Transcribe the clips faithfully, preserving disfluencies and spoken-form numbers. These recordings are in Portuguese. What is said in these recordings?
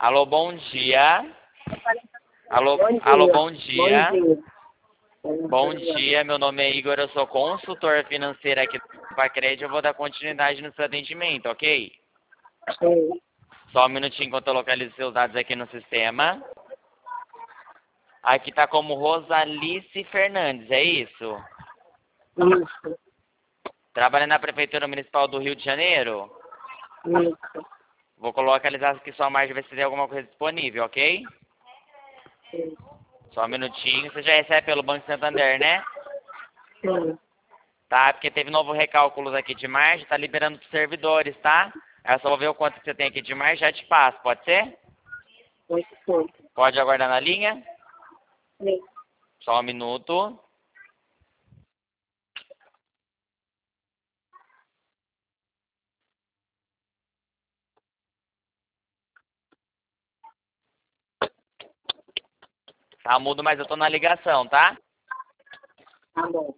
Alô, bom dia. Alô, Bom dia. alô, bom dia. Bom dia. Bom dia, meu nome é Igor, eu sou consultor financeiro aqui do Pacred. Eu vou dar continuidade no seu atendimento, ok? Sim. Só um minutinho enquanto eu localizo seus dados aqui no sistema. Aqui tá como Rosalice Fernandes, é isso? Isso. Trabalha na Prefeitura Municipal do Rio de Janeiro? Isso. Vou localizar aqui sua margem, ver se tem alguma coisa disponível, ok? Sim. Só um minutinho. Você já recebe pelo Banco Santander, né? Sim. Tá, porque teve novo recálculos aqui de margem, tá liberando pros servidores, tá? Aí eu só vou ver o quanto que você tem aqui de margem, já te passo, pode ser? Muito bom. Pode aguardar na linha? Sim. Só um minuto. Tá mudo, mas eu tô na ligação, tá? Tá bom.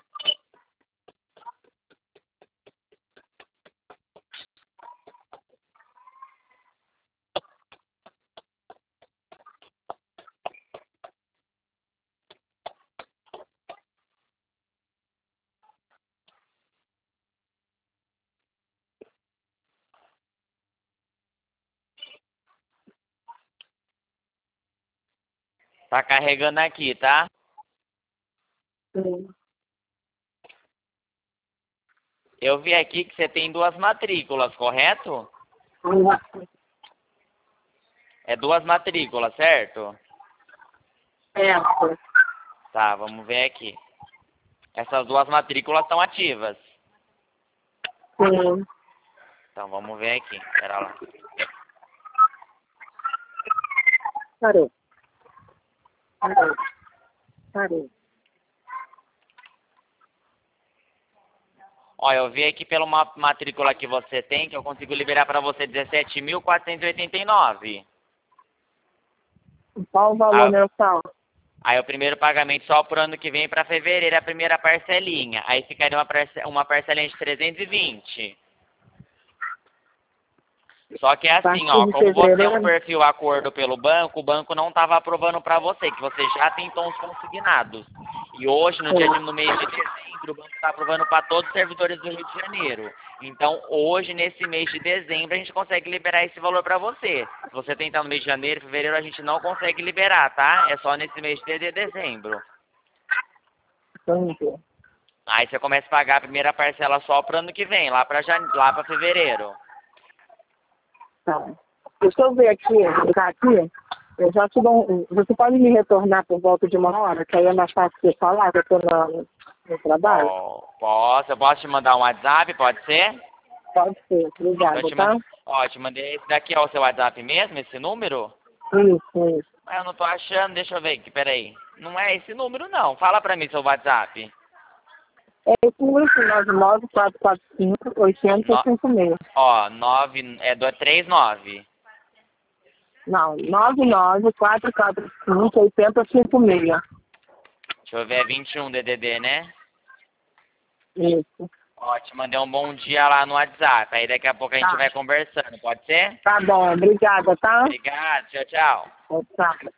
Tá carregando aqui, tá? Sim. Eu vi aqui que você tem duas matrículas, correto? É duas matrículas, certo? Certo. Tá, vamos ver aqui. Essas duas matrículas estão ativas. Sim. Então vamos ver aqui. Pera lá. Parou. Parou. Parou. Ó, eu vi aqui pela ma- matrícula que você tem que eu consigo liberar para você dezessete mil quatrocentos e oitenta e nove. Qual o valor Ah, mensal? aí o primeiro pagamento só pro ano que vem para fevereiro, é a primeira parcelinha. Aí ficaria uma, parce uma parcelinha de trezentos e vinte. Só que é A assim, partir ó, de como você é um fevereiro? perfil acordo pelo banco, o banco não estava aprovando para você, que você já tem tons consignados. E hoje, no dia de, no mês de dezembro, o banco está aprovando para todos os servidores do Rio de Janeiro. Então, hoje, nesse mês de dezembro, a gente consegue liberar esse valor para você. Se você tentar no mês de janeiro, fevereiro, a gente não consegue liberar, tá? É só nesse mês de de- dezembro. Entendi. Aí você começa a pagar a primeira parcela só pro ano que vem, lá para jane... lá para fevereiro. Tá. Deixa eu ver aqui, ficar aqui. Eu já te dou um... Você pode me retornar por volta de uma hora, que aí é mais fácil você falar, que eu tô no, no trabalho? Ó, posso, eu posso te mandar um WhatsApp, pode ser? Pode ser. Então eu Obrigada, te tá? mandei, ó, eu te mandei esse daqui, é o seu WhatsApp mesmo, esse número? Isso, isso. Ah, eu não tô achando, deixa eu ver aqui, peraí. Não é esse número não, fala pra mim seu WhatsApp. É esse número, nove nove quatro quatro cinco, oito zero No, cinco seis. ó, nove, é do três nove. Não, nove nove quatro quatro cinco, oito zero cinco seis. Deixa eu ver, é vinte e um D D D, né? Isso. Ó, te mandei um bom dia lá no WhatsApp, aí daqui a pouco a gente Tá. vai conversando, pode ser? Tá bom, obrigada, tá? Obrigado, tchau, tchau. Tchau.